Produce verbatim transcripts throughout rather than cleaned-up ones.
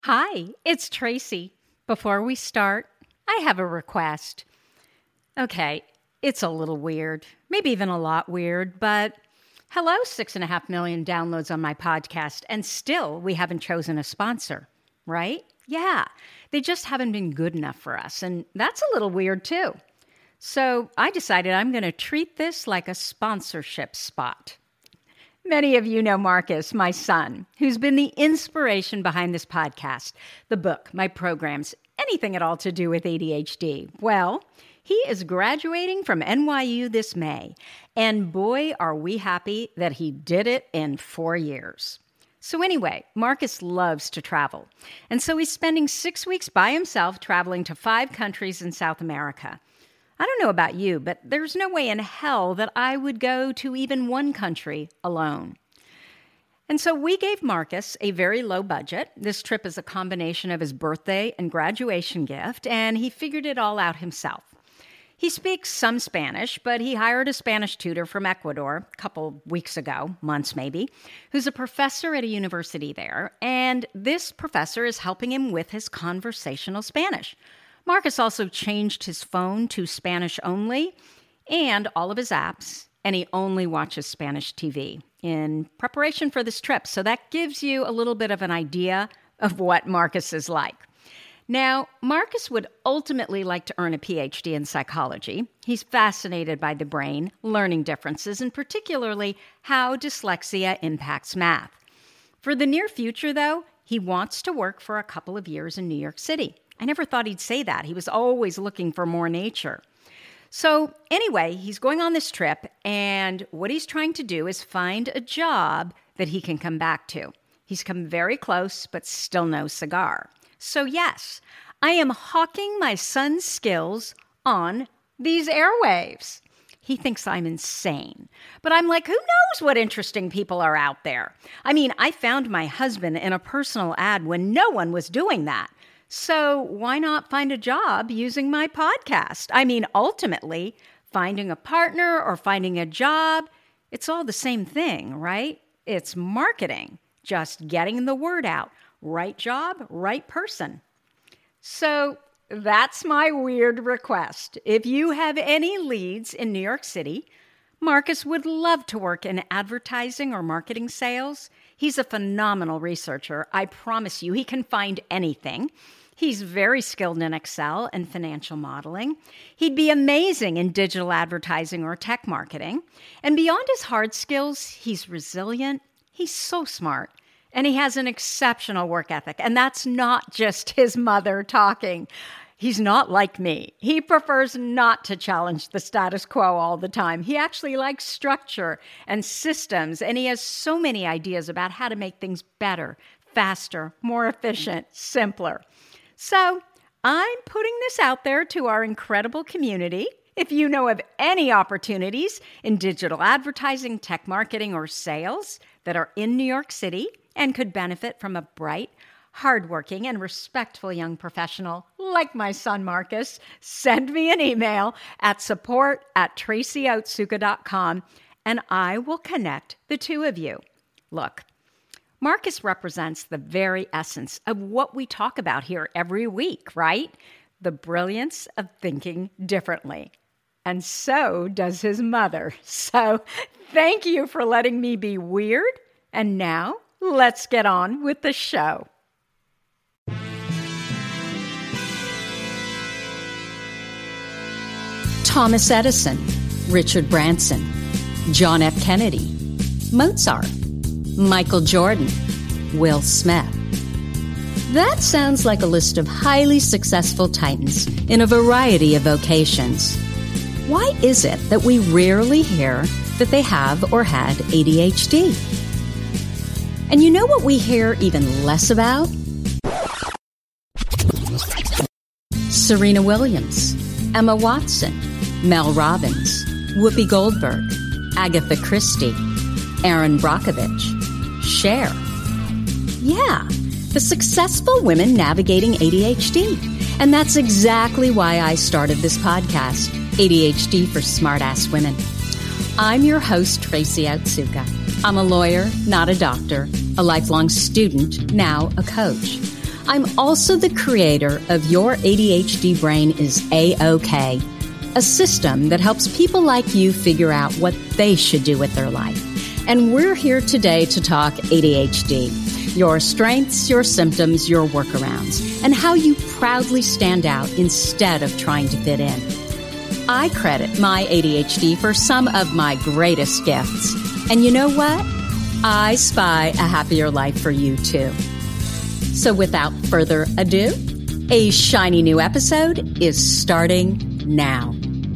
Hi, it's Tracy. Before we start, I have a request. Okay, it's a little weird, maybe even a lot weird, but hello, six and a half million downloads on my podcast, and still we haven't chosen a sponsor, right? Yeah, they just haven't been good enough for us, and that's a little weird too. So I decided I'm going to treat this like a sponsorship spot. Many of you know Marcus, my son, who's been the inspiration behind this podcast, the book, my programs, anything at all to do with A D H D. Well, he is graduating from N Y U this May, and boy, are we happy that he did it in four years. So anyway, Marcus loves to travel, and so he's spending six weeks by himself traveling to five countries in South America. I don't know about you, but there's no way in hell that I would go to even one country alone. And so we gave Marcus a very low budget. This trip is a combination of his birthday and graduation gift, and he figured it all out himself. He speaks some Spanish, but he hired a Spanish tutor from Ecuador a couple weeks ago, months maybe, who's a professor at a university there, and this professor is helping him with his conversational Spanish. Marcus also changed his phone to Spanish only and all of his apps, and he only watches Spanish T V in preparation for this trip. So that gives you a little bit of an idea of what Marcus is like. Now, Marcus would ultimately like to earn a P H D in psychology. He's fascinated by the brain, learning differences, and particularly how dyslexia impacts math. For the near future, though, he wants to work for a couple of years in New York City. I never thought he'd say that. He was always looking for more nature. So anyway, he's going on this trip, and what he's trying to do is find a job that he can come back to. He's come very close, but still no cigar. So yes, I am hawking my son's skills on these airwaves. He thinks I'm insane. But I'm like, who knows what interesting people are out there? I mean, I found my husband in a personal ad when no one was doing that. So why not find a job using my podcast? I mean, ultimately, finding a partner or finding a job, it's all the same thing, right? It's marketing, just getting the word out. Right job, right person. So that's my weird request. If you have any leads in New York City, Marcus would love to work in advertising or marketing sales. He's a phenomenal researcher. I promise you, he can find anything. He's very skilled in Excel and financial modeling. He'd be amazing in digital advertising or tech marketing. And beyond his hard skills, he's resilient. He's so smart. And he has an exceptional work ethic. And that's not just his mother talking. He's not like me. He prefers not to challenge the status quo all the time. He actually likes structure and systems. And he has so many ideas about how to make things better, faster, more efficient, simpler. So I'm putting this out there to our incredible community. If you know of any opportunities in digital advertising, tech marketing, or sales that are in New York City and could benefit from a bright, hardworking, and respectful young professional like my son Marcus, send me an email at support at tracy otsuka dot com and I will connect the two of you. Look, Marcus represents the very essence of what we talk about here every week, right? The brilliance of thinking differently. And so does his mother. So thank you for letting me be weird. And now let's get on with the show. Thomas Edison, Richard Branson, John F. Kennedy, Mozart, Michael Jordan, Will Smith. That sounds like a list of highly successful titans in a variety of vocations. Why is it that we rarely hear that they have or had A D H D? And you know what we hear even less about? Serena Williams, Emma Watson, Mel Robbins, Whoopi Goldberg, Agatha Christie, Erin Brockovich, Cher. Yeah, the successful women navigating A D H D. And that's exactly why I started this podcast, A D H D for Smartass Women. I'm your host, Tracy Otsuka. I'm a lawyer, not a doctor, a lifelong student, now a coach. I'm also the creator of Your A D H D Brain is A-OK, a system that helps people like you figure out what they should do with their life. And we're here today to talk A D H D, your strengths, your symptoms, your workarounds, and how you proudly stand out instead of trying to fit in. I credit my A D H D for some of my greatest gifts. And you know what? I spy a happier life for you too. So without further ado, a shiny new episode is starting now.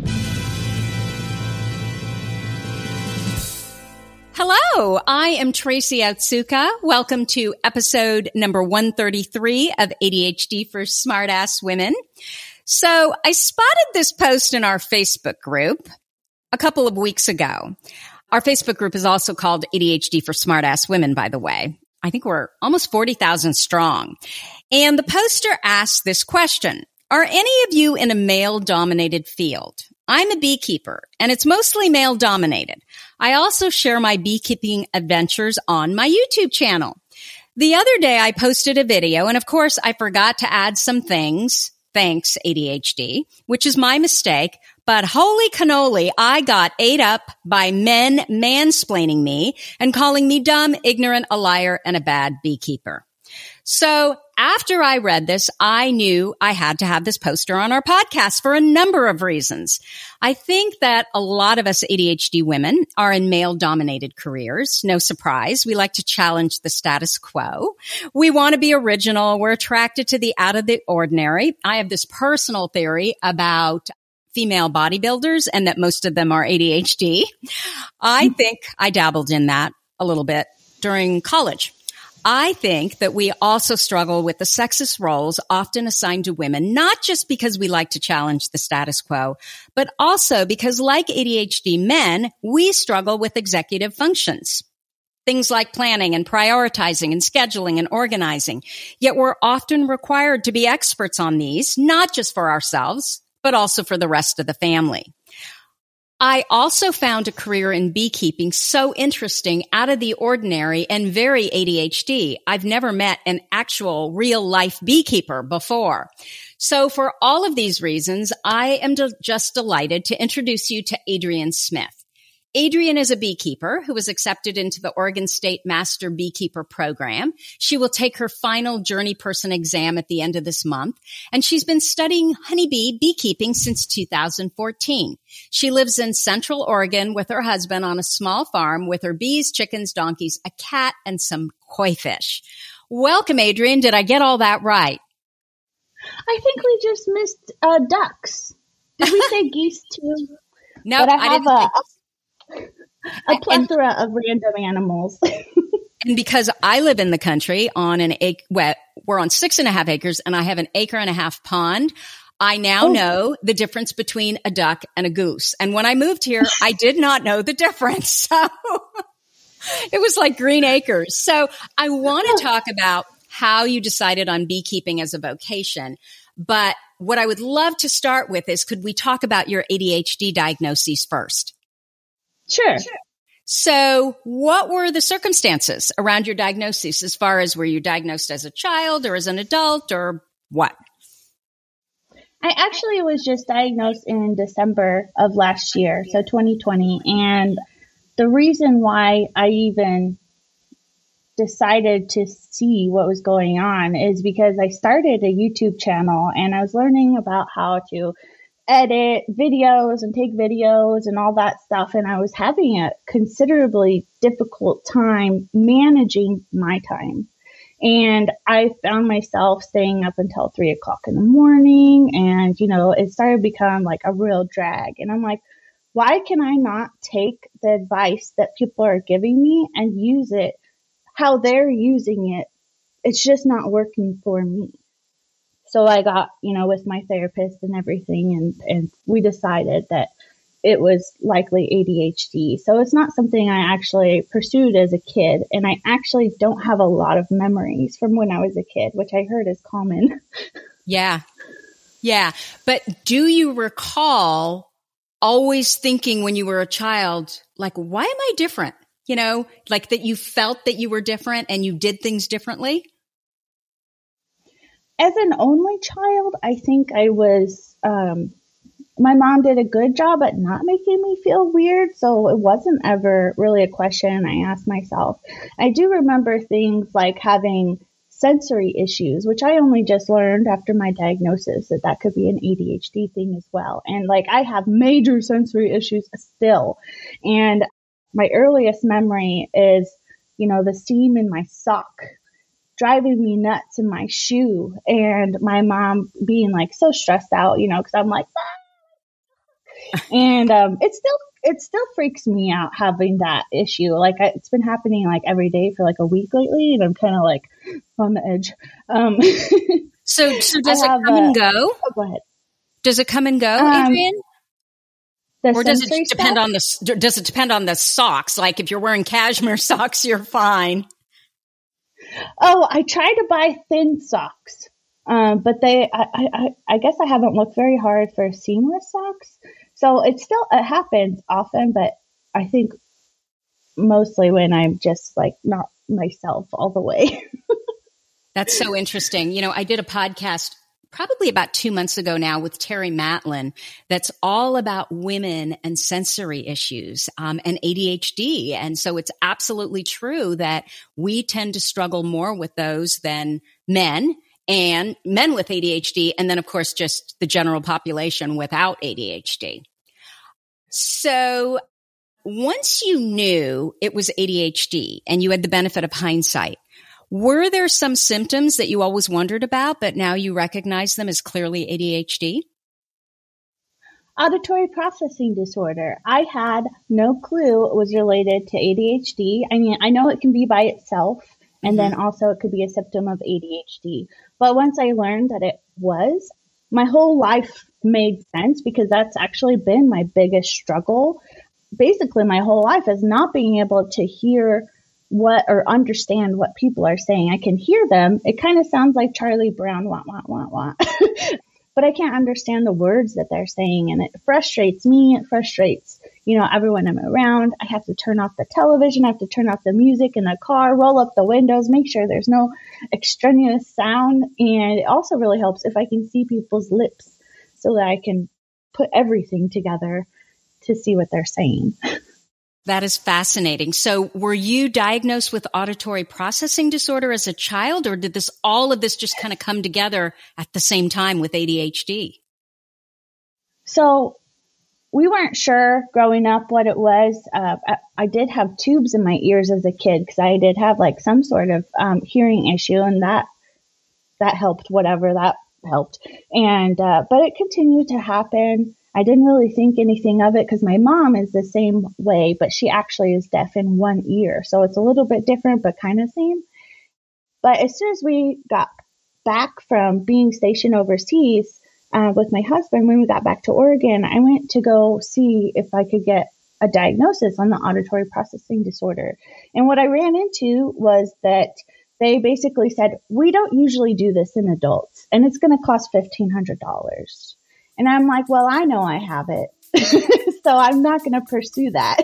Hello, I am Tracy Otsuka. Welcome to episode number one thirty-three of A D H D for Smartass Women. So I spotted this post in our Facebook group a couple of weeks ago. Our Facebook group is also called A D H D for Smartass Women, by the way. I think we're almost forty thousand strong. And the poster asked this question: are any of you in a male-dominated field? I'm a beekeeper, and it's mostly male-dominated. I also share my beekeeping adventures on my YouTube channel. The other day, I posted a video, and of course, I forgot to add some things. Thanks, A D H D, which is my mistake. But holy cannoli, I got ate up by men mansplaining me and calling me dumb, ignorant, a liar, and a bad beekeeper. So after I read this, I knew I had to have this poster on our podcast for a number of reasons. I think that a lot of us A D H D women are in male-dominated careers. No surprise. We like to challenge the status quo. We want to be original. We're attracted to the out of the ordinary. I have this personal theory about female bodybuilders and that most of them are A D H D. I think I dabbled in that a little bit during college. I think that we also struggle with the sexist roles often assigned to women, not just because we like to challenge the status quo, but also because, like A D H D men, we struggle with executive functions. Things like planning and prioritizing and scheduling and organizing. Yet we're often required to be experts on these, not just for ourselves, but also for the rest of the family. I also found a career in beekeeping so interesting, out of the ordinary, and very A D H D. I've never met an actual real-life beekeeper before. So for all of these reasons, I am de- just delighted to introduce you to Adrienne Smith. Adrienne is a beekeeper who was accepted into the Oregon State Master Beekeeper Program. She will take her final Journey Person exam at the end of this month, and she's been studying honeybee beekeeping since two thousand fourteen. She lives in Central Oregon with her husband on a small farm with her bees, chickens, donkeys, a cat, and some koi fish. Welcome, Adrienne. Did I get all that right? I think we just missed uh, ducks. Did we say geese too? No, but I, I have didn't a, think a plethora and, of random animals. And because I live in the country on an acre, well, we're on six and a half acres, and I have an acre and a half pond, I now oh. know the difference between a duck and a goose. And when I moved here, I did not know the difference. So it was like green acres. So I want to talk about how you decided on beekeeping as a vocation. But what I would love to start with is, could we talk about your A D H D diagnoses first? Sure. So what were the circumstances around your diagnosis, as far as were you diagnosed as a child or as an adult or what? I actually was just diagnosed in December of last year, so twenty twenty. And the reason why I even decided to see what was going on is because I started a YouTube channel and I was learning about how to edit videos and take videos and all that stuff. And I was having a considerably difficult time managing my time. And I found myself staying up until three o'clock in the morning. And, you know, it started to become like a real drag. And I'm like, why can I not take the advice that people are giving me and use it how they're using it? It's just not working for me. So I got, you know, with my therapist and everything, and, and we decided that it was likely A D H D. So it's not something I actually pursued as a kid. And I actually don't have a lot of memories from when I was a kid, which I heard is common. Yeah. Yeah. But do you recall always thinking when you were a child, like, why am I different? You know, like that you felt that you were different and you did things differently? As an only child, I think I was, um, my mom did a good job at not making me feel weird. So it wasn't ever really a question I asked myself. I do remember things like having sensory issues, which I only just learned after my diagnosis that that could be an A D H D thing as well. And like I have major sensory issues still. And my earliest memory is, you know, the seam in my sock driving me nuts in my shoe, and my mom being like so stressed out, you know, because I'm like, ah! and um, it still it still freaks me out having that issue. Like I, it's been happening like every day for like a week lately, and I'm kind of like on the edge. Um, so, so does it come a, and go? Oh, go ahead. Does it come and go, um, Adrienne? Or does it depend stuff? on the does it depend on the socks? Like if you're wearing cashmere socks, you're fine. Oh, I try to buy thin socks, um, but they, I, I, I guess I haven't looked very hard for seamless socks. So it still, it happens often, but I think mostly when I'm just like not myself all the way. That's so interesting. You know, I did a podcast probably about two months ago now with Terry Matlin that's all about women and sensory issues um, and A D H D. And so it's absolutely true that we tend to struggle more with those than men and men with A D H D. And then, of course, just the general population without A D H D. So once you knew it was A D H D and you had the benefit of hindsight, were there some symptoms that you always wondered about, but now you recognize them as clearly A D H D? Auditory processing disorder. I had no clue it was related to A D H D. I mean, I know it can be by itself, and mm-hmm. then also it could be a symptom of A D H D. But once I learned that it was, my whole life made sense because that's actually been my biggest struggle. Basically, my whole life is not being able to hear what or understand what people are saying. I can hear them. It kind of sounds like Charlie Brown, wah, wah, wah, wah. But I can't understand the words that they're saying. And it frustrates me. It frustrates, you know, everyone I'm around. I have to turn off the television. I have to turn off the music in the car, roll up the windows, make sure there's no extraneous sound. And it also really helps if I can see people's lips so that I can put everything together to see what they're saying. That is fascinating. So were you diagnosed with auditory processing disorder as a child, or did this all of this just kind of come together at the same time with A D H D? So we weren't sure growing up what it was. Uh, I, I did have tubes in my ears as a kid because I did have like some sort of um, hearing issue, and that that helped, whatever that helped. And uh, but it continued to happen. I didn't really think anything of it because my mom is the same way, but she actually is deaf in one ear. So it's a little bit different, but kind of same. But as soon as we got back from being stationed overseas uh, with my husband, when we got back to Oregon, I went to go see if I could get a diagnosis on the auditory processing disorder. And what I ran into was that they basically said, we don't usually do this in adults, and it's going to cost fifteen hundred dollars. And I'm like, well, I know I have it, so I'm not going to pursue that.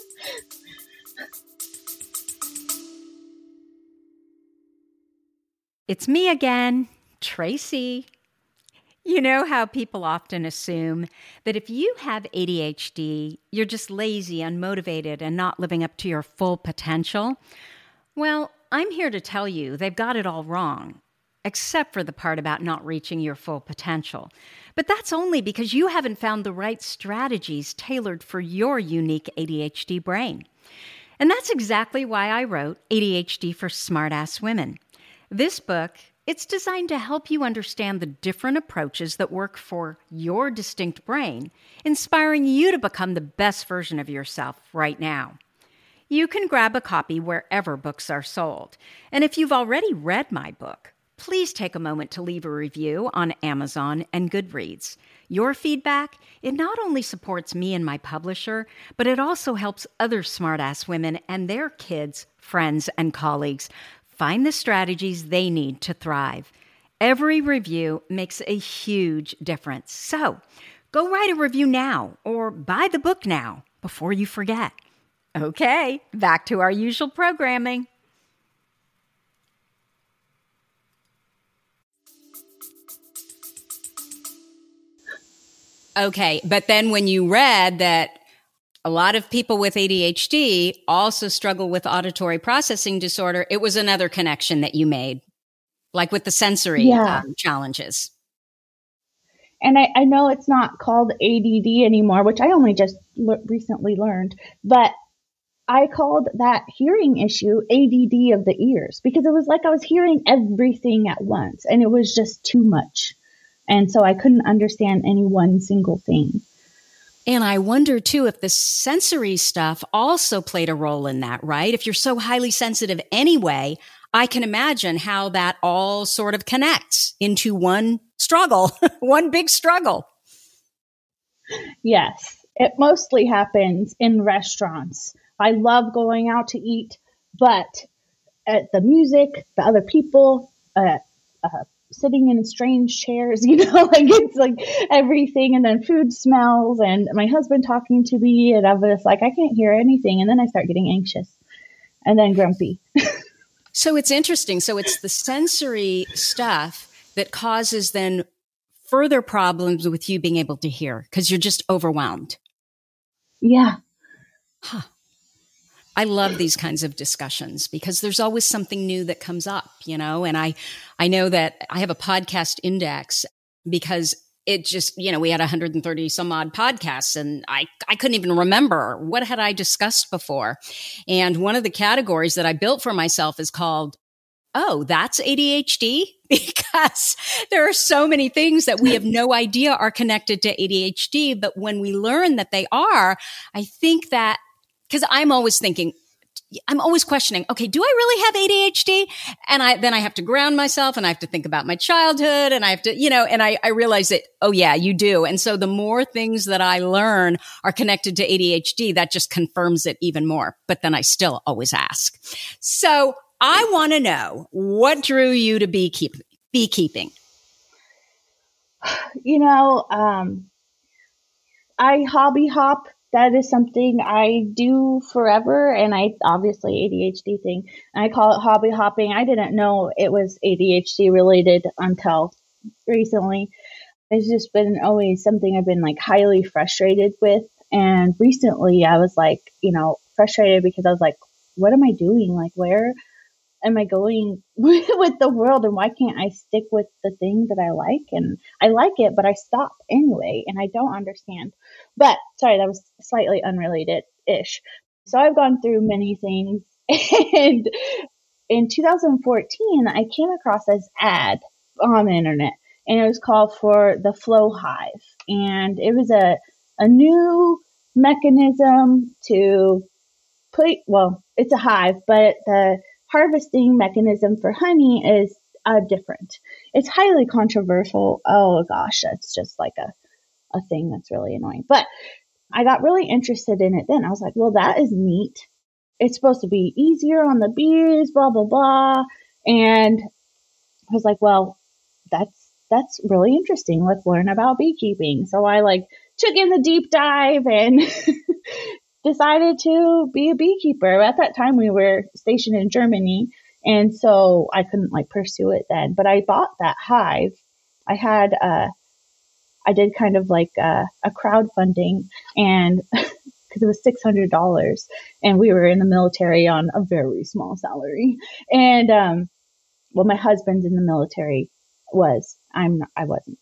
It's me again, Tracy. You know how people often assume that if you have A D H D, you're just lazy, unmotivated, and not living up to your full potential? Well, I'm here to tell you they've got it all wrong, except for the part about not reaching your full potential. But that's only because you haven't found the right strategies tailored for your unique A D H D brain. And that's exactly why I wrote A D H D for Smartass Women. This book, it's designed to help you understand the different approaches that work for your distinct brain, inspiring you to become the best version of yourself right now. You can grab a copy wherever books are sold. And if you've already read my book, please take a moment to leave a review on Amazon and Goodreads. Your feedback, it not only supports me and my publisher, but it also helps other smartass women and their kids, friends, and colleagues find the strategies they need to thrive. Every review makes a huge difference. So go write a review now or buy the book now before you forget. Okay, back to our usual programming. Okay. But then when you read that a lot of people with A D H D also struggle with auditory processing disorder, it was another connection that you made, like with the sensory Yeah. um, challenges. And I, I know it's not called A D D anymore, which I only just l- recently learned, but I called that hearing issue A D D of the ears because it was like I was hearing everything at once and it was just too much. And so I couldn't understand any one single thing. And I wonder too if the sensory stuff also played a role in that, right? If you're so highly sensitive anyway, I can imagine how that all sort of connects into one struggle, one big struggle. Yes, it mostly happens in restaurants. I love going out to eat, but at the music, the other people, uh, uh, sitting in strange chairs, you know, like it's like everything. And then food smells and my husband talking to me and I'm just like, I can't hear anything. And then I start getting anxious and then grumpy. So it's interesting. So it's the sensory stuff that causes then further problems with you being able to hear because you're just overwhelmed. Yeah. Huh. I love these kinds of discussions because there's always something new that comes up, you know, and I, I know that I have a podcast index because it just, you know, we had one hundred thirty some odd podcasts and I, I couldn't even remember what had I discussed before. And one of the categories that I built for myself is called, oh, that's A D H D, because there are so many things that we have no idea are connected to A D H D. But when we learn that they are, I think that because I'm always thinking, I'm always questioning, okay, do I really have A D H D? And I, then I have to ground myself and I have to think about my childhood and I have to, you know, and I, I realize that, oh yeah, you do. And so the more things that I learn are connected to A D H D, that just confirms it even more. But then I still always ask. So I want to know what drew you to beekeep, beekeeping? You know, um, I hobby hop. That is something I do forever. And I obviously A D H D thing. I call it hobby hopping. I didn't know it was A D H D related until recently. It's just been always something I've been like highly frustrated with. And recently I was like, you know, frustrated because I was like, what am I doing? Like, where am I going with the world? And why can't I stick with the thing that I like? And I like it, but I stop anyway. And I don't understand. But sorry, that was slightly unrelated-ish. So I've gone through many things. And in two thousand fourteen, I came across this ad on the internet. And it was called for the Flow Hive. And it was a, a new mechanism to put, well, it's a hive, but the harvesting mechanism for honey is uh, different. It's highly controversial. Oh gosh, that's just like a, a thing that's really annoying. But I got really interested in it then. I was like, well, that is neat. It's supposed to be easier on the bees, blah, blah, blah. And I was like, well, that's, that's really interesting. Let's learn about beekeeping. So I like took in the deep dive and decided to be a beekeeper. At that time, we were stationed in Germany, and so I couldn't like pursue it then. But I bought that hive. I had, uh, I did kind of like a, a crowdfunding, and because it was six hundred dollars, and we were in the military on a very small salary. And um, well, my husband's in the military. Was I'm I wasn't.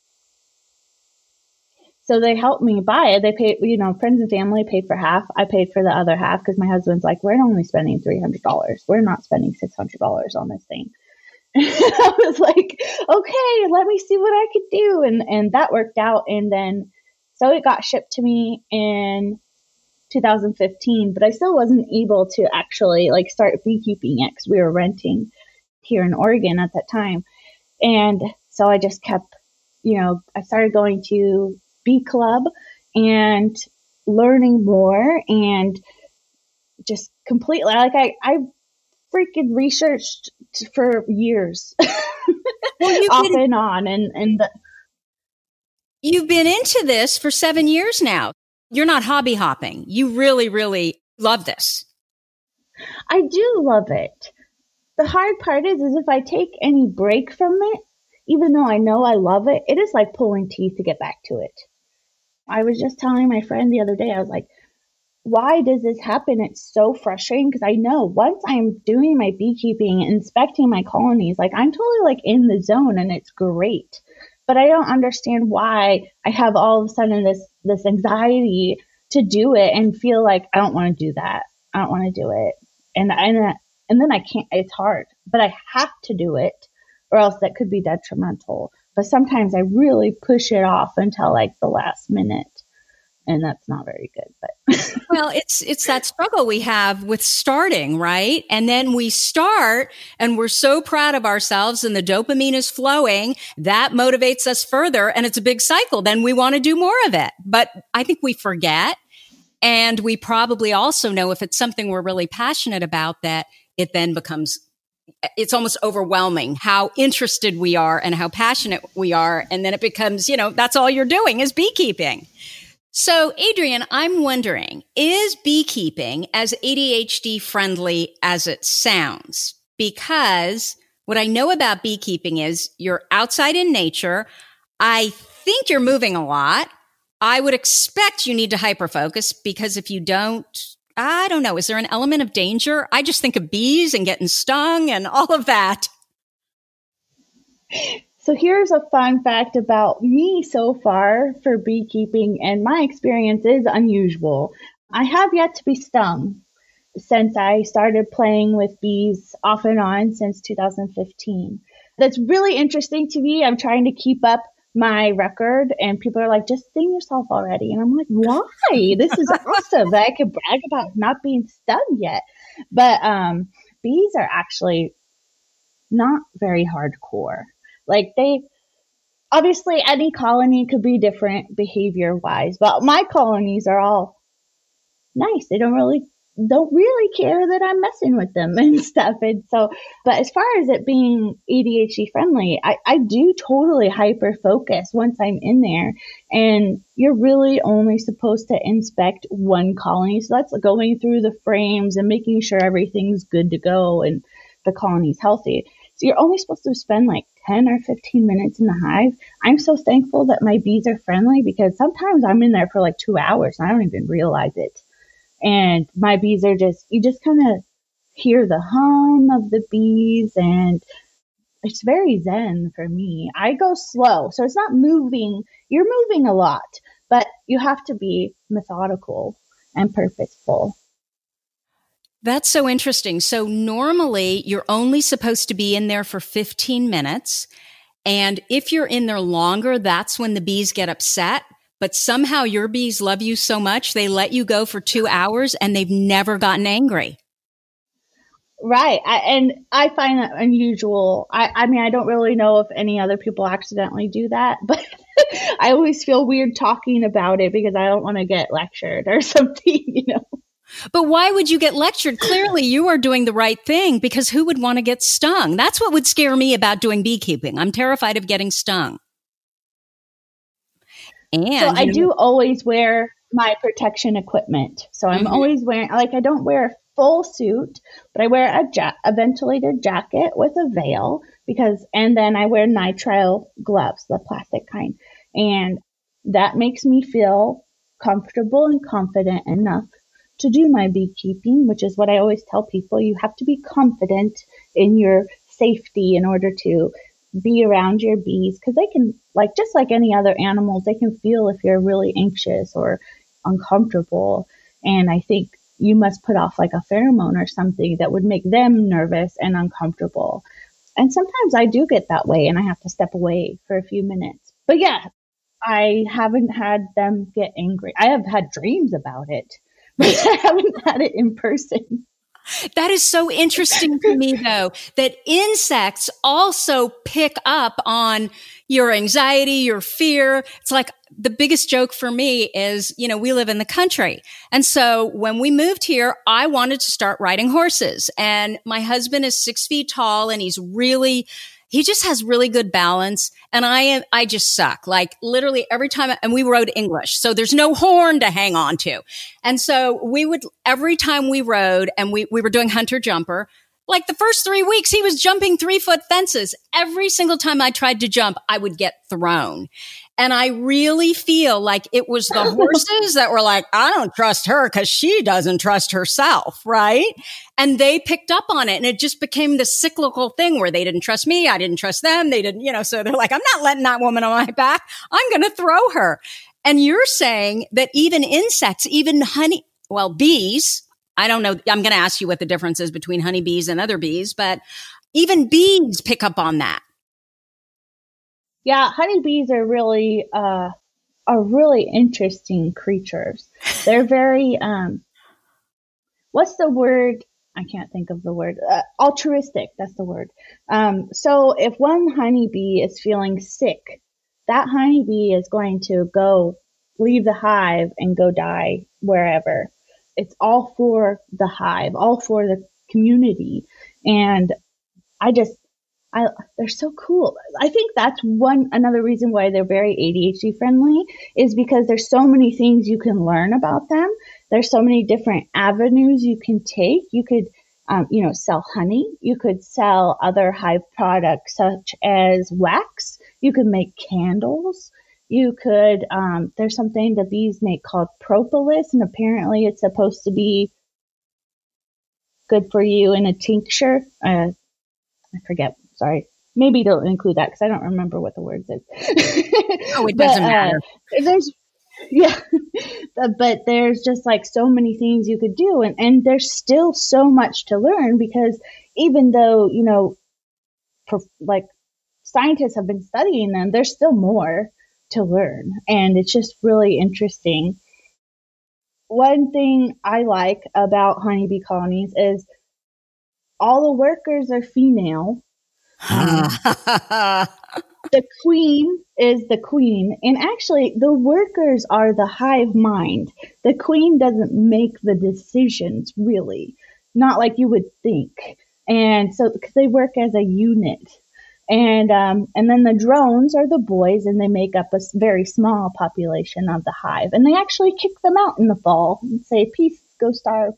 So they helped me buy it. They paid, you know, friends and family paid for half. I paid for the other half because my husband's like, we're only spending three hundred dollars. We're not spending six hundred dollars on this thing. And I was like, okay, let me see what I could do. And, and that worked out. And then, so it got shipped to me in two thousand fifteen, but I still wasn't able to actually like start beekeeping yet because we were renting here in Oregon at that time. And so I just kept, you know, I started going to Bee Club and learning more and just completely like I, I freaking researched for years well, off been, and on and, and the, you've been into this for seven years now. You're not hobby hopping. You really, really love this. I do love it. The hard part is, is if I take any break from it, even though I know I love it, it is like pulling teeth to get back to it. I was just telling my friend the other day, I was like, why does this happen? It's so frustrating because I know once I'm doing my beekeeping, inspecting my colonies, like I'm totally like in the zone and it's great. But I don't understand why I have all of a sudden this this anxiety to do it and feel like I don't want to do that. I don't want to do it. And and and then I can't, it's hard, but I have to do it or else that could be detrimental. But sometimes I really push it off until like the last minute. And that's not very good, but well, it's it's that struggle we have with starting, right? And then we start and we're so proud of ourselves and the dopamine is flowing. That motivates us further and it's a big cycle. Then we want to do more of it. But I think we forget. And we probably also know if it's something we're really passionate about that it then becomes, it's almost overwhelming how interested we are and how passionate we are. And then it becomes, you know, that's all you're doing is beekeeping. So, Adrienne, I'm wondering, is beekeeping as A D H D friendly as it sounds? Because what I know about beekeeping is you're outside in nature. I think you're moving a lot. I would expect you need to hyperfocus because if you don't, I don't know, is there an element of danger? I just think of bees and getting stung and all of that. So here's a fun fact about me so far for beekeeping, and my experience is unusual. I have yet to be stung since I started playing with bees off and on since two thousand fifteen. That's really interesting to me. I'm trying to keep up my record, and people are like, just sting yourself already. And I'm like, why? This is awesome that I could brag about not being stung yet. But um, bees are actually not very hardcore. Like they, obviously any colony could be different behavior wise, but my colonies are all nice. They don't really, don't really care that I'm messing with them and stuff. And so, but as far as it being A D H D friendly, I, I do totally hyper focus once I'm in there, and you're really only supposed to inspect one colony. So that's going through the frames and making sure everything's good to go and the colony's healthy. So you're only supposed to spend like ten or fifteen minutes in the hive. I'm so thankful that my bees are friendly because sometimes I'm in there for like two hours and I don't even realize it. And my bees are just, you just kind of hear the hum of the bees, and it's very zen for me. I go slow, so it's not moving. You're moving a lot, but you have to be methodical and purposeful. That's so interesting. So normally you're only supposed to be in there for fifteen minutes. And if you're in there longer, that's when the bees get upset. But somehow your bees love you so much, they let you go for two hours and they've never gotten angry. Right. I, and I find that unusual. I, I mean, I don't really know if any other people accidentally do that, but I always feel weird talking about it because I don't want to get lectured or something, you know. But why would you get lectured? Clearly, you are doing the right thing because who would want to get stung? That's what would scare me about doing beekeeping. I'm terrified of getting stung. And so I you know, do always wear my protection equipment. So I'm mm-hmm. always wearing, like, I don't wear a full suit, but I wear a, ja- a ventilated jacket with a veil because, and then I wear nitrile gloves, the plastic kind. And that makes me feel comfortable and confident enough to do my beekeeping, which is what I always tell people. You have to be confident in your safety in order to be around your bees, because they can, like, just like any other animals, they can feel if you're really anxious or uncomfortable. And I think you must put off like a pheromone or something that would make them nervous and uncomfortable. And sometimes I do get that way and I have to step away for a few minutes. But yeah, I haven't had them get angry. I have had dreams about it, but I haven't had it in person. That is so interesting to me, though, that insects also pick up on your anxiety, your fear. It's like the biggest joke for me is, you know, we live in the country. And so when we moved here, I wanted to start riding horses. And my husband is six feet tall and he's really, he just has really good balance. And I am, I just suck. Like literally every time, and we rode English. So there's no horn to hang on to. And so we would, every time we rode and we, we were doing hunter jumper, Like the first three weeks, he was jumping three foot fences. Every single time I tried to jump, I would get thrown. And I really feel like it was the horses that were like, I don't trust her because she doesn't trust herself, right? And they picked up on it. And it just became this cyclical thing where they didn't trust me. I didn't trust them. They didn't, you know, so they're like, I'm not letting that woman on my back. I'm going to throw her. And you're saying that even insects, even honey, well, bees, I don't know. I'm going to ask you what the difference is between honeybees and other bees, but even bees pick up on that. Yeah, honeybees are really uh, are really interesting creatures. They're very um, what's the word? I can't think of the word. Uh, altruistic. That's the word. Um, so if one honeybee is feeling sick, that honeybee is going to go leave the hive and go die wherever. It's all for the hive, all for the community, and I just. I, they're so cool. I think that's one, another reason why they're very A D H D friendly is because there's so many things you can learn about them. There's so many different avenues you can take. You could, um, you know, sell honey. You could sell other hive products such as wax. You could make candles. You could, um, there's something the bees make called propolis, and apparently it's supposed to be good for you in a tincture. Uh, I forget. Sorry. Maybe don't include that because I don't remember what the word is. Oh, it doesn't but, matter. Uh, there's, yeah, but there's just like so many things you could do. And, and there's still so much to learn because even though, you know, for, like scientists have been studying them, there's still more to learn. And it's just really interesting. One thing I like about honeybee colonies is all the workers are female. Um, the queen is the queen. And actually, the workers are the hive mind. The queen doesn't make the decisions, really. Not like you would think. And so, because they work as a unit. And um, and then the drones are the boys, and they make up a very small population of the hive. And they actually kick them out in the fall and say, peace, go starve.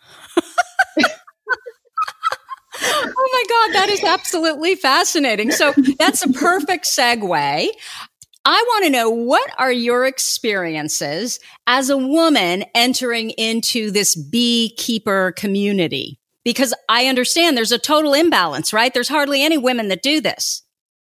Oh my God, that is absolutely fascinating. So that's a perfect segue. I want to know, what are your experiences as a woman entering into this beekeeper community? Because I understand there's a total imbalance, right? There's hardly any women that do this.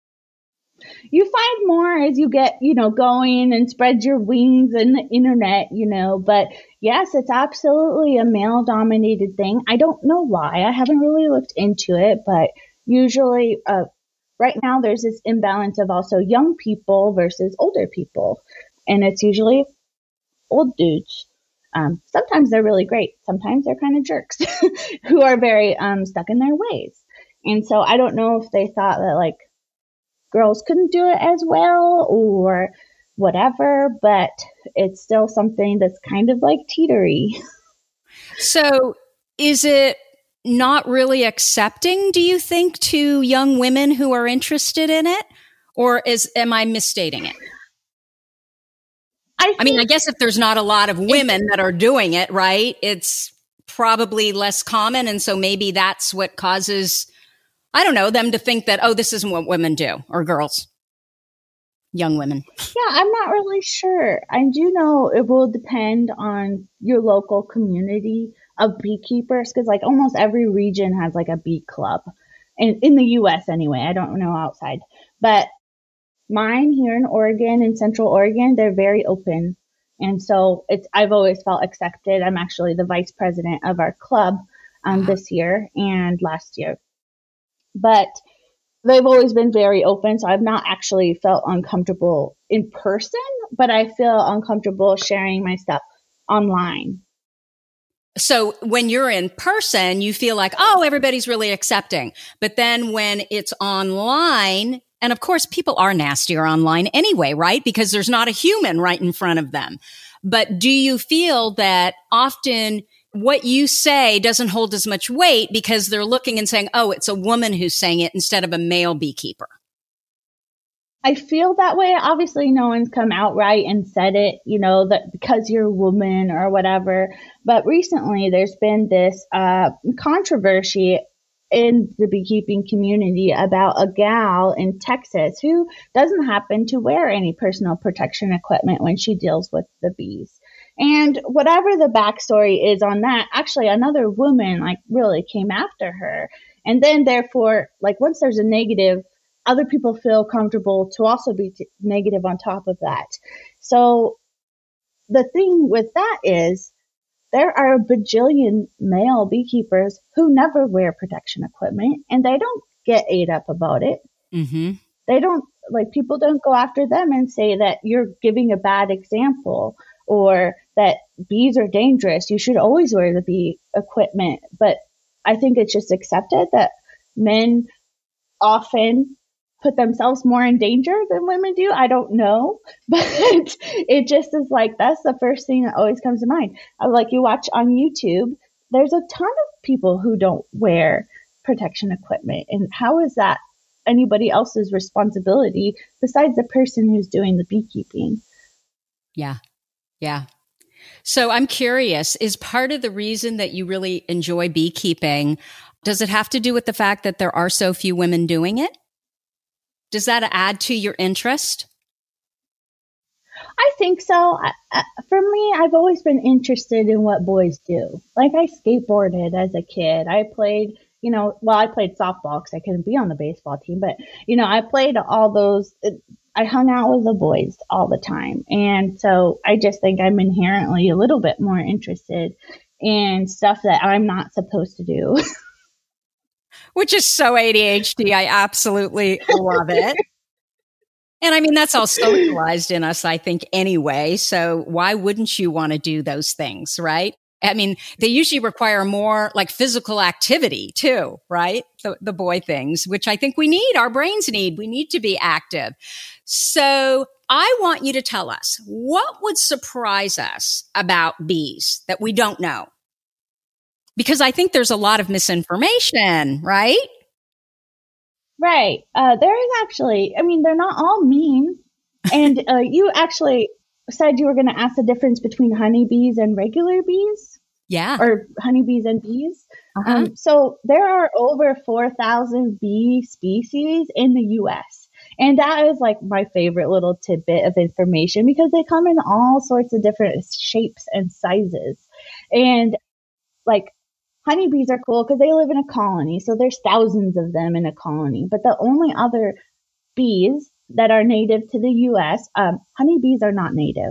You find more as you get, you know, going and spread your wings in the internet, you know, but yes, it's absolutely a male dominated thing. I don't know why. I haven't really looked into it, but usually, uh, right now there's this imbalance of also young people versus older people. And it's usually old dudes. Um, sometimes they're really great. Sometimes they're kind of jerks who are very, um, stuck in their ways. And so I don't know if they thought that like, girls couldn't do it as well or whatever, but it's still something that's kind of like teetery. So is it not really accepting, do you think, to young women who are interested in it? Or is am I misstating it? I, I mean, I guess if there's not a lot of women that are doing it, right, it's probably less common. And so maybe that's what causes, I don't know, them to think that, oh, this isn't what women do, or girls, young women. Yeah, I'm not really sure. I do know it will depend on your local community of beekeepers, because like almost every region has like a bee club, and in the U S anyway. I don't know outside, but mine here in Oregon, in Central Oregon, they're very open, and so it's I've always felt accepted. I'm actually the vice president of our club um, this year and last year. But they've always been very open, so I've not actually felt uncomfortable in person, but I feel uncomfortable sharing my stuff online. So when you're in person, you feel like, oh, everybody's really accepting. But then when it's online, and of course, people are nastier online anyway, right? Because there's not a human right in front of them. But do you feel that often what you say doesn't hold as much weight because they're looking and saying, oh, it's a woman who's saying it instead of a male beekeeper? I feel that way. Obviously, no one's come out right and said it, you know, that because you're a woman or whatever. But recently, there's been this uh, controversy in the beekeeping community about a gal in Texas who doesn't happen to wear any personal protection equipment when she deals with the bees. And whatever the backstory is on that, actually another woman like really came after her. And then therefore, like once there's a negative, other people feel comfortable to also be t- negative on top of that. So the thing with that is there are a bajillion male beekeepers who never wear protection equipment and they don't get ate up about it. Mm-hmm. They don't, like, people don't go after them and say that you're giving a bad example or that bees are dangerous. You should always wear the bee equipment. But I think it's just accepted that men often put themselves more in danger than women do. I don't know, but it just is like, that's the first thing that always comes to mind. I like you watch on YouTube, there's a ton of people who don't wear protection equipment. And how is that anybody else's responsibility besides the person who's doing the beekeeping? Yeah. Yeah. So I'm curious, is part of the reason that you really enjoy beekeeping, does it have to do with the fact that there are so few women doing it? Does that add to your interest? I think so. I, I, for me, I've always been interested in what boys do. Like I skateboarded as a kid. I played, you know, well, I played softball because I couldn't be on the baseball team. But, you know, I played all those. It, I hung out with the boys all the time. And so I just think I'm inherently a little bit more interested in stuff that I'm not supposed to do. Which is so A D H D. I absolutely love it. And I mean, that's all socialized in us, I think, anyway. So why wouldn't you want to do those things, right? I mean, they usually require more like physical activity too, right? The, the boy things, which I think we need, our brains need. We need to be active. So I want you to tell us, what would surprise us about bees that we don't know? Because I think there's a lot of misinformation, right? Right. Uh, there is actually, I mean, they're not all mean. And uh, you actually said you were going to ask the difference between honeybees and regular bees. Yeah. Or honeybees and bees. Uh-huh. Um, so there are over four thousand bee species in the U S. And that is like my favorite little tidbit of information because they come in all sorts of different shapes and sizes. And like, honeybees are cool because they live in a colony. So there's thousands of them in a colony. But the only other bees that are native to the U S, um, honeybees are not native.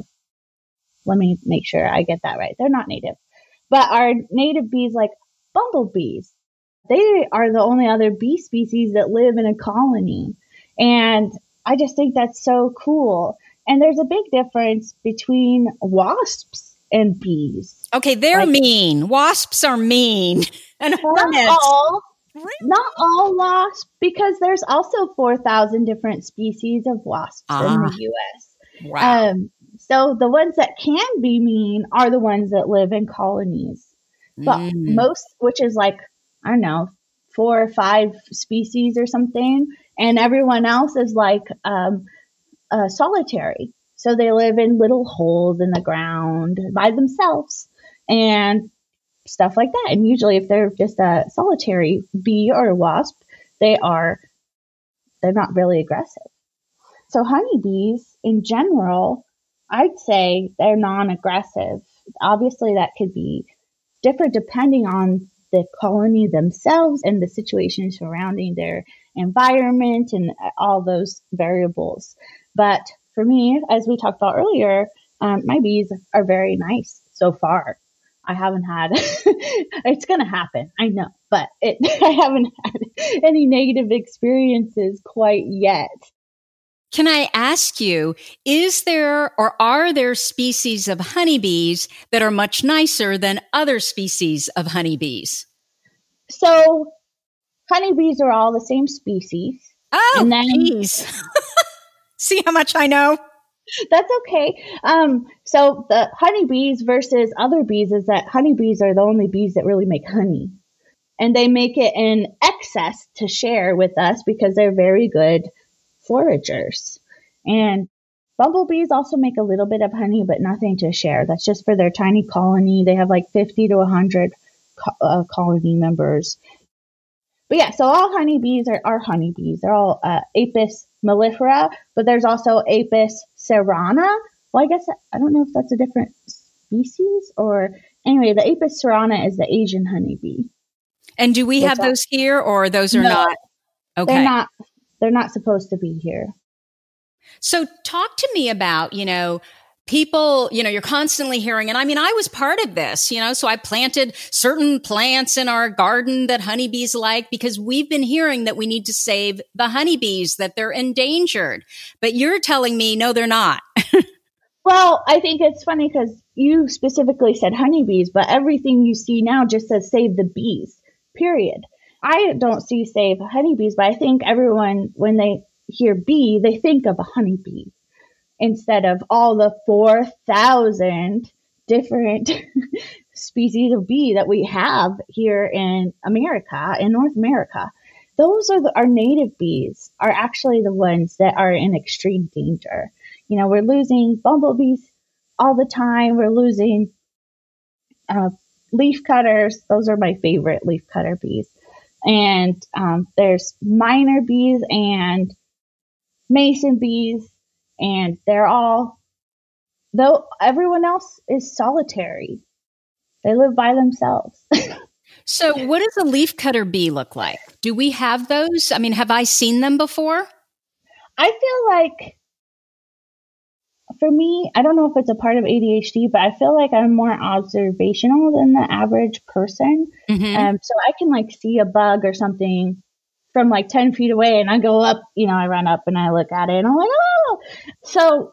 Let me make sure I get that right. They're not native. But our native bees like bumblebees, they are the only other bee species that live in a colony. And I just think that's so cool. And there's a big difference between wasps and bees. Okay, they're like, mean. Wasps are mean. And not all, really? Not all wasps, because there's also four thousand different species of wasps ah, in the U S. Wow. Um, so the ones that can be mean are the ones that live in colonies. But mm. most, which is like, I don't know, four or five species or something. And everyone else is like um, uh, solitary. So they live in little holes in the ground by themselves and stuff like that. And usually if they're just a solitary bee or a wasp, they are, they're not really aggressive. So honeybees in general, I'd say they're non-aggressive. Obviously that could be different depending on the colony themselves and the situation surrounding their environment and all those variables. But for me, as we talked about earlier, um, my bees are very nice so far. I haven't had, it's going to happen, I know, but it, I haven't had any negative experiences quite yet. Can I ask you, is there or are there species of honeybees that are much nicer than other species of honeybees? So honeybees are all the same species. Oh, and then, geez. See how much I know? That's okay. Um, so the honeybees versus other bees is that honeybees are the only bees that really make honey. And they make it in excess to share with us because they're very good foragers. And bumblebees also make a little bit of honey, but nothing to share. That's just for their tiny colony. They have like fifty to one hundred co- uh, colony members. But yeah, so all honeybees are, are honeybees. They're all uh, Apis mellifera, but there's also Apis cerana. Well, I guess I don't know if that's a different species or anyway, the Apis cerana is the Asian honeybee. And do we have those here, or those are no, not? Okay. They're not, they're not supposed to be here. So talk to me about, you know, people, you know, you're constantly hearing, and I mean, I was part of this, you know, so I planted certain plants in our garden that honeybees like because we've been hearing that we need to save the honeybees, that they're endangered. But you're telling me, no, they're not. Well, I think it's funny because you specifically said honeybees, but everything you see now just says save the bees, period. I don't see save honeybees, but I think everyone, when they hear bee, they think of a honeybee instead of all the four thousand different species of bee that we have here in America, in North America. Those are the, our native bees are actually the ones that are in extreme danger. You know, we're losing bumblebees all the time. We're losing uh, leaf cutters. Those are my favorite, leaf cutter bees. And um, there's miner bees and mason bees, and they're all, though everyone else is solitary. They live by themselves. So what does a leaf cutter bee look like? Do we have those? I mean, have I seen them before? I feel like, for me, I don't know if it's a part of A D H D, but I feel like I'm more observational than the average person. Mm-hmm. Um, so I can like see a bug or something from like ten feet away, and I go up, you know, I run up and I look at it and I'm like, oh! So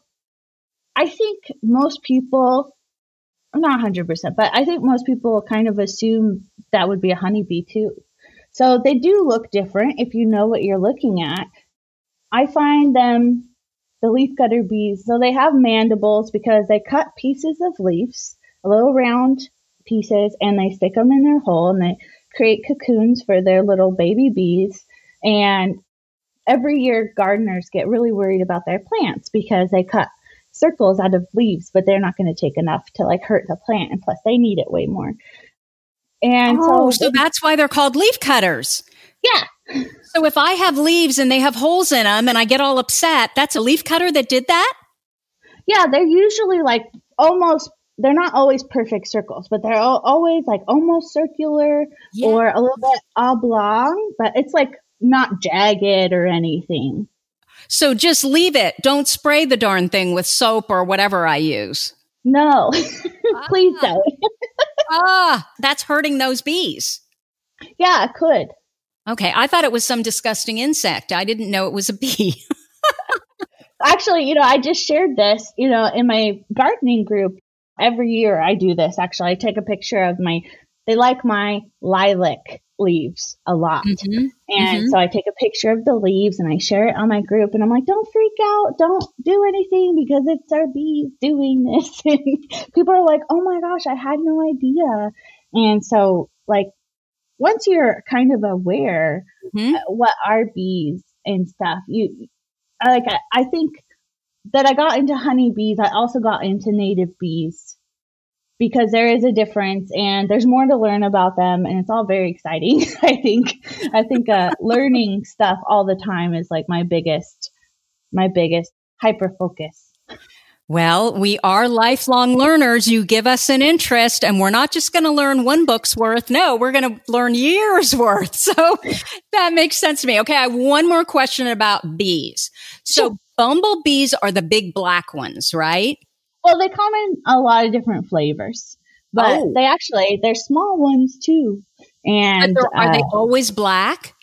I think most people, not one hundred percent, but I think most people kind of assume that would be a honeybee too. So they do look different if you know what you're looking at. I find them, the leaf cutter bees, so they have mandibles because they cut pieces of leaves, little round pieces, and they stick them in their hole and they create cocoons for their little baby bees. And every year gardeners get really worried about their plants because they cut circles out of leaves, but they're not going to take enough to like hurt the plant. And plus they need it way more. And oh, so, so that's why they're called leaf cutters. Yeah. So if I have leaves and they have holes in them and I get all upset, that's a leaf cutter that did that? Yeah, they're usually like almost, they're not always perfect circles, but they're always like almost circular yeah. or a little bit oblong, but it's like not jagged or anything. So just leave it. Don't spray the darn thing with soap or whatever I use. No, please ah. don't. ah, that's hurting those bees. Yeah, it could. Okay, I thought it was some disgusting insect. I didn't know it was a bee. Actually, you know, I just shared this, you know, in my gardening group. Every year I do this. Actually, I take a picture of my, they like my lilac leaves a lot. Mm-hmm. And mm-hmm. so I take a picture of the leaves and I share it on my group. And I'm like, don't freak out. Don't do anything because it's our bees doing this. And people are like, oh my gosh, I had no idea. And so like, once you're kind of aware mm-hmm. what are bees and stuff, you like I, I think that I got into honeybees. I also got into native bees because there is a difference and there's more to learn about them, and it's all very exciting. I think I think uh, learning stuff all the time is like my biggest my biggest hyper focus. Well, we are lifelong learners. You give us an interest and we're not just going to learn one book's worth. No, we're going to learn years worth. So that makes sense to me. Okay. I have one more question about bees. So sure. Bumblebees are the big black ones, right? Well, they come in a lot of different flavors, but oh. they actually, they're small ones too. And are uh, they always black?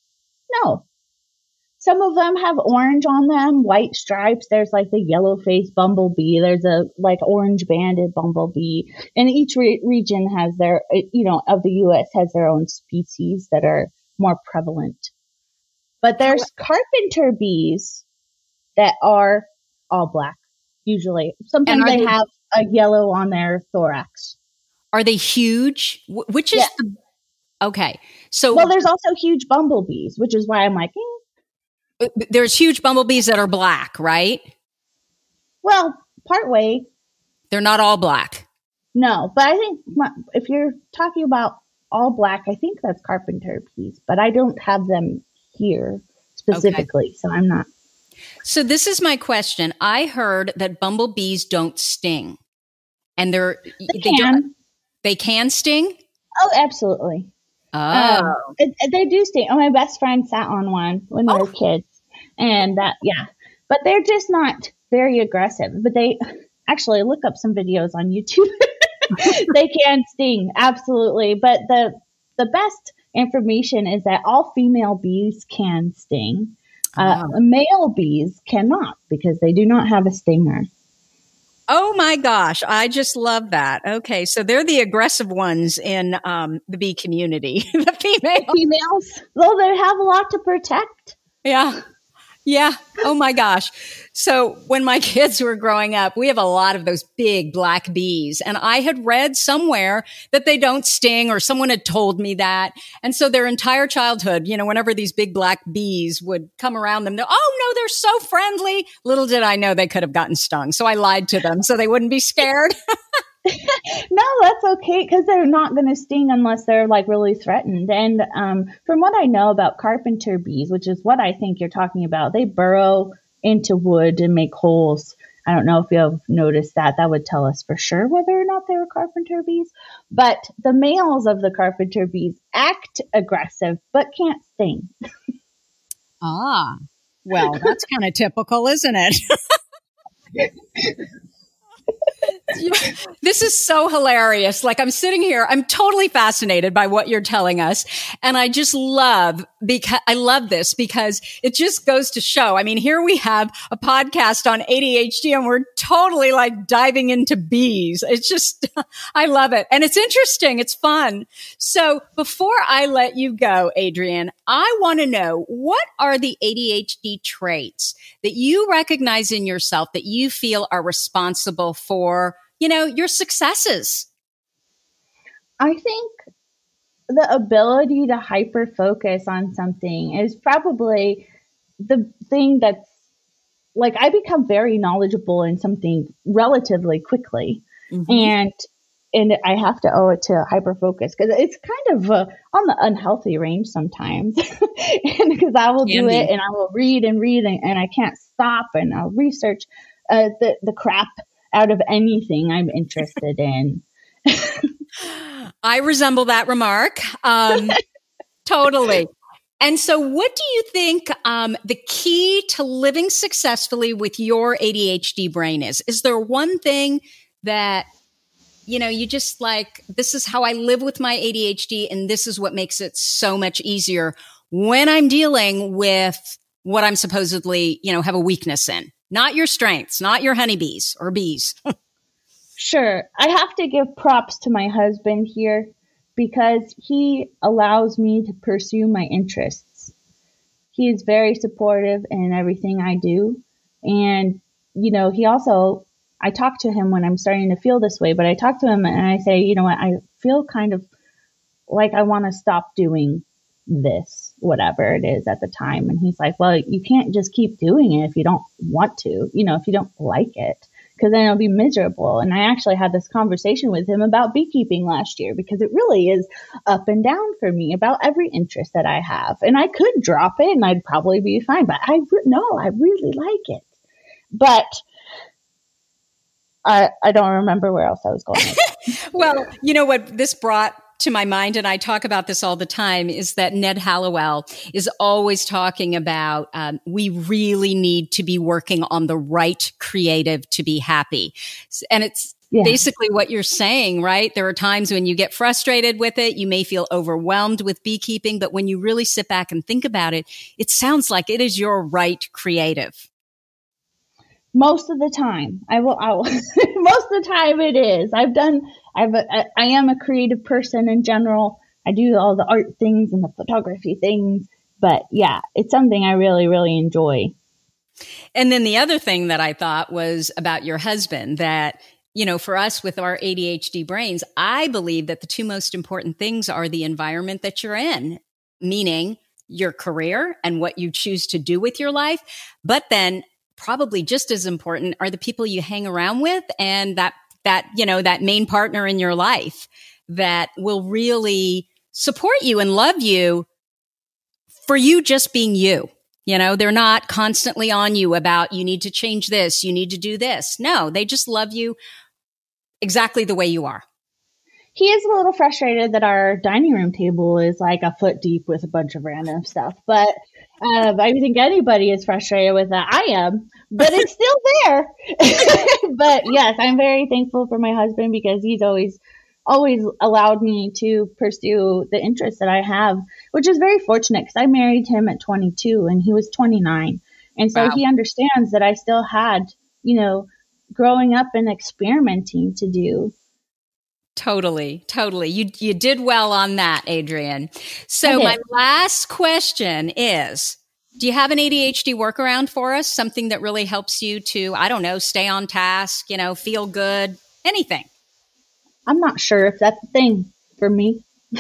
No. Some of them have orange on them, white stripes. There's like the yellow faced bumblebee. There's a like orange banded bumblebee. And each re- region has their, you know, of the U S has their own species that are more prevalent. But there's carpenter bees that are all black, usually. Sometimes they, they have a yellow on their thorax. Are they huge? Wh- which is yeah. the, okay. So, well, there's also huge bumblebees, which is why I'm like, eh. There's huge bumblebees that are black, right? Well, partway. They're not all black. No, but I think if you're talking about all black. I think that's carpenter bees, but I don't have them here specifically, okay. So I'm not. So this is my question. I heard that bumblebees don't sting, and they're they, they can. Don't, they can sting. Oh, absolutely. Oh, um, it, they do sting. Oh, my best friend sat on one when we oh. were kids, and that yeah, but they're just not very aggressive. But they actually look up some videos on YouTube. They can sting, absolutely. But the the best information is that all female bees can sting. Uh, oh. Male bees cannot because they do not have a stinger. Oh my gosh, I just love that. Okay, so they're the aggressive ones in um, the bee community, the female. The females. Well, they have a lot to protect. Yeah. Yeah. Oh my gosh. So when my kids were growing up, we have a lot of those big black bees. And I had read somewhere that they don't sting, or someone had told me that. And so their entire childhood, you know, whenever these big black bees would come around them, they're, oh no, they're so friendly. Little did I know they could have gotten stung. So I lied to them so they wouldn't be scared. No, that's okay, because they're not going to sting unless they're like really threatened. And um, from what I know about carpenter bees, which is what I think you're talking about, they burrow into wood and make holes. I don't know if you have noticed that. That would tell us for sure whether or not they were carpenter bees. But the males of the carpenter bees act aggressive but can't sting. Ah, well, that's kind of typical, isn't it? This is so hilarious. Like, I'm sitting here, I'm totally fascinated by what you're telling us. And I just love, because I love this because it just goes to show. I mean, here we have a podcast on A D H D and we're totally like diving into bees. It's just, I love it. And it's interesting. It's fun. So before I let you go, Adrienne, I want to know, what are the A D H D traits that you recognize in yourself that you feel are responsible for, you know, your successes? I think the ability to hyper focus on something is probably the thing that's like, I become very knowledgeable in something relatively quickly. Mm-hmm. And and I have to owe it to hyper focus, because it's kind of uh, on the unhealthy range sometimes. Because I will do it and I will read and read and, and I can't stop, and I'll research uh, the, the crap out of anything I'm interested in. I resemble that remark. Um, totally. And so what do you think um, the key to living successfully with your A D H D brain is? Is there one thing that, you know, you just like, this is how I live with my A D H D, and this is what makes it so much easier when I'm dealing with what I'm supposedly, you know, have a weakness in? Not your strengths, not your honeybees or bees. Sure. I have to give props to my husband here, because he allows me to pursue my interests. He is very supportive in everything I do. And, you know, he also, I talk to him when I'm starting to feel this way, but I talk to him and I say, you know what, I feel kind of like I want to stop doing this, whatever it is at the time. And he's like, well, you can't just keep doing it if you don't want to, you know, if you don't like it, because then it'll be miserable. And I actually had this conversation with him about beekeeping last year, because it really is up and down for me about every interest that I have. And I could drop it and I'd probably be fine, but I re- no, I really like it. But I, I don't remember where else I was going. Well, you know what this brought to my mind, and I talk about this all the time, is that Ned Hallowell is always talking about um, we really need to be working on the right creative to be happy. And it's yeah. basically what you're saying, right? There are times when you get frustrated with it. You may feel overwhelmed with beekeeping, but when you really sit back and think about it, it sounds like it is your right creative. Most of the time, I will, I will most of the time it is. I've done, I've, I, I am a creative person in general. I do all the art things and the photography things, but yeah, it's something I really, really enjoy. And then the other thing that I thought was about your husband, that, you know, for us with our A D H D brains, I believe that the two most important things are the environment that you're in, meaning your career and what you choose to do with your life, but then probably just as important are the people you hang around with, and that, that, you know, that main partner in your life that will really support you and love you for you just being you. You know, they're not constantly on you about you need to change this, you need to do this. No, they just love you exactly the way you are. He is a little frustrated that our dining room table is like a foot deep with a bunch of random stuff. But uh, I think anybody is frustrated with that. I am, but it's still there. But yes, I'm very thankful for my husband because he's always, always allowed me to pursue the interests that I have, which is very fortunate because I married him at twenty-two and he was twenty-nine. And so Wow. he understands that I still had, you know, growing up and experimenting to do. Totally, totally. You you did well on that, Adrienne. So my last question is, do you have an A D H D workaround for us? Something that really helps you to, I don't know, stay on task, you know, feel good, anything? I'm not sure if that's a thing for me.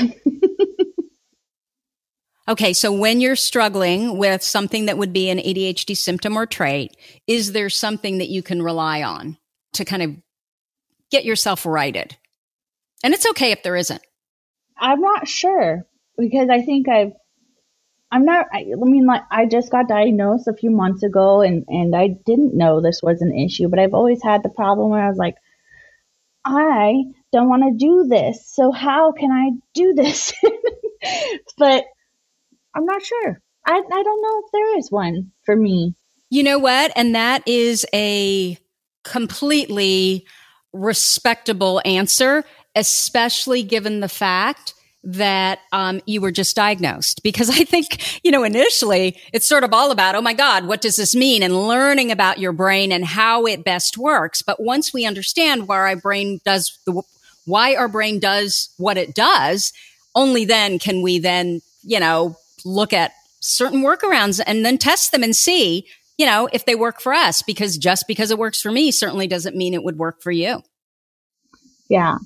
Okay, so when you're struggling with something that would be an A D H D symptom or trait, is there something that you can rely on to kind of get yourself righted? And it's okay if there isn't. I'm not sure because I think I've, I'm not, I, I mean, like I just got diagnosed a few months ago and, and I didn't know this was an issue, but I've always had the problem where I was like, I don't want to do this. So how can I do this? But I'm not sure. I, I don't know if there is one for me. You know what? And that is a completely respectable answer, especially given the fact that um, you were just diagnosed. Because I think, you know, initially it's sort of all about, oh my God, what does this mean? And learning about your brain and how it best works. But once we understand why our brain does the, why our brain does what it does, only then can we then, you know, look at certain workarounds and then test them and see, you know, if they work for us. Because just because it works for me certainly doesn't mean it would work for you. Yeah.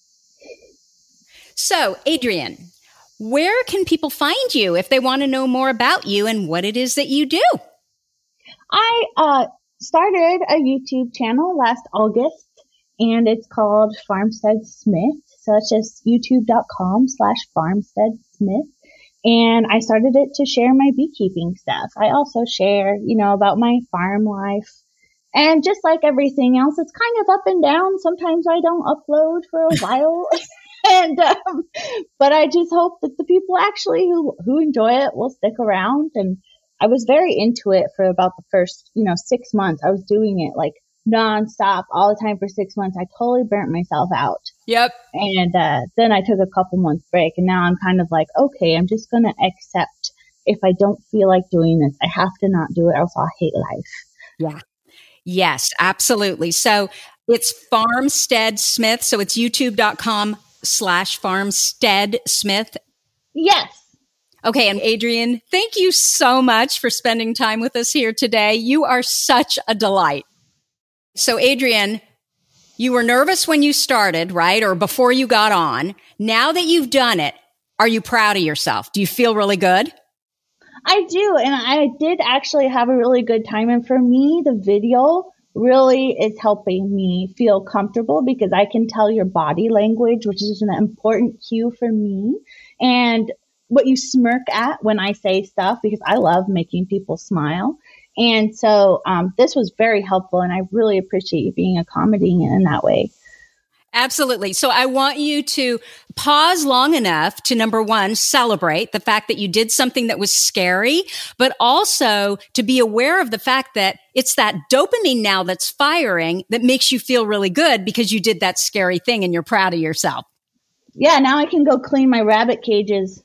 So, Adrienne, where can people find you if they want to know more about you and what it is that you do? I uh, started a YouTube channel last August, and it's called Farmstead Smith. So it's just youtube.com slash Farmstead Smith. And I started it to share my beekeeping stuff. I also share, you know, about my farm life. And just like everything else, it's kind of up and down. Sometimes I don't upload for a while. And, um, but I just hope that the people actually who, who enjoy it will stick around. And I was very into it for about the first, you know, six months. I was doing it like nonstop all the time for six months. I totally burnt myself out. Yep. And, uh, then I took a couple months break and now I'm kind of like, okay, I'm just going to accept if I don't feel like doing this, I have to not do it. Else I'll hate life. Yeah. Yes, absolutely. So it's Farmstead Smith. So it's youtube.com slash Farmstead Smith. Yes. Okay. And Adrienne, thank you so much for spending time with us here today. You are such a delight. So Adrienne, you were nervous when you started, right? Or before you got on. Now that you've done it, are you proud of yourself? Do you feel really good? I do. And I did actually have a really good time. And for me, the video really is helping me feel comfortable because I can tell your body language, which is an important cue for me. And what you smirk at when I say stuff, because I love making people smile. And so um, this was very helpful. And I really appreciate you being accommodating in that way. Absolutely. So I want you to pause long enough to, number one, celebrate the fact that you did something that was scary, but also to be aware of the fact that it's that dopamine now that's firing that makes you feel really good because you did that scary thing and you're proud of yourself. Yeah, now I can go clean my rabbit cages.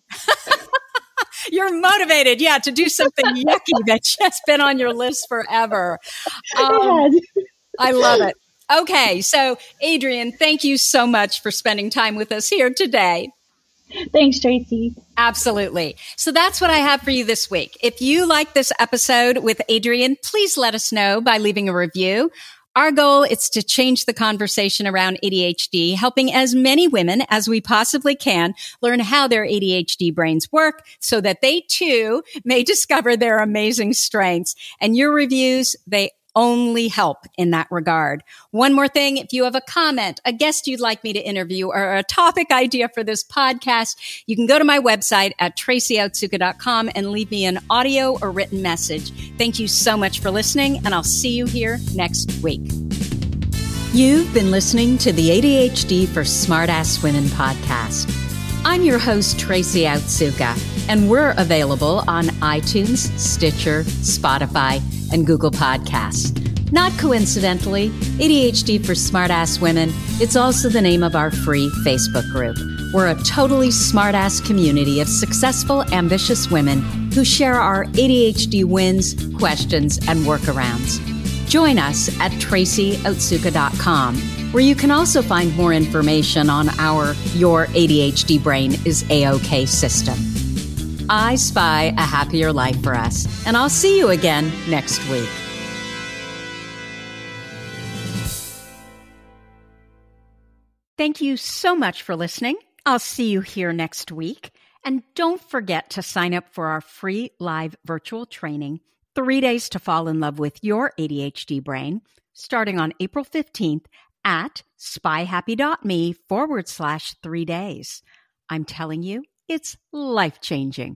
You're motivated, yeah, to do something yucky that's just been on your list forever. Um, I love it. Okay, so Adrienne, thank you so much for spending time with us here today. Thanks, Tracy. Absolutely. So that's what I have for you this week. If you like this episode with Adrienne, please let us know by leaving a review. Our goal is to change the conversation around A D H D, helping as many women as we possibly can learn how their A D H D brains work so that they too may discover their amazing strengths. And your reviews, they only help in that regard. One more thing, if you have a comment, a guest you'd like me to interview, or a topic idea for this podcast, you can go to my website at tracy otsuka dot com and leave me an audio or written message. Thank you so much for listening, and I'll see you here next week. You've been listening to the A D H D for Smartass Women podcast. I'm your host, Tracy Otsuka, and we're available on iTunes, Stitcher, Spotify, and Google Podcasts. Not coincidentally, A D H D for Smartass Women, it's also the name of our free Facebook group. We're a totally smartass community of successful, ambitious women who share our A D H D wins, questions, and workarounds. Join us at tracy otsuka dot com, where you can also find more information on our Your A D H D Brain is A-OK system. I spy a happier life for us, and I'll see you again next week. Thank you so much for listening. I'll see you here next week. And don't forget to sign up for our free live virtual training, Three Days to Fall in Love with Your A D H D Brain, starting on April fifteenth at spyhappy.me forward slash three days. I'm telling you, it's life-changing.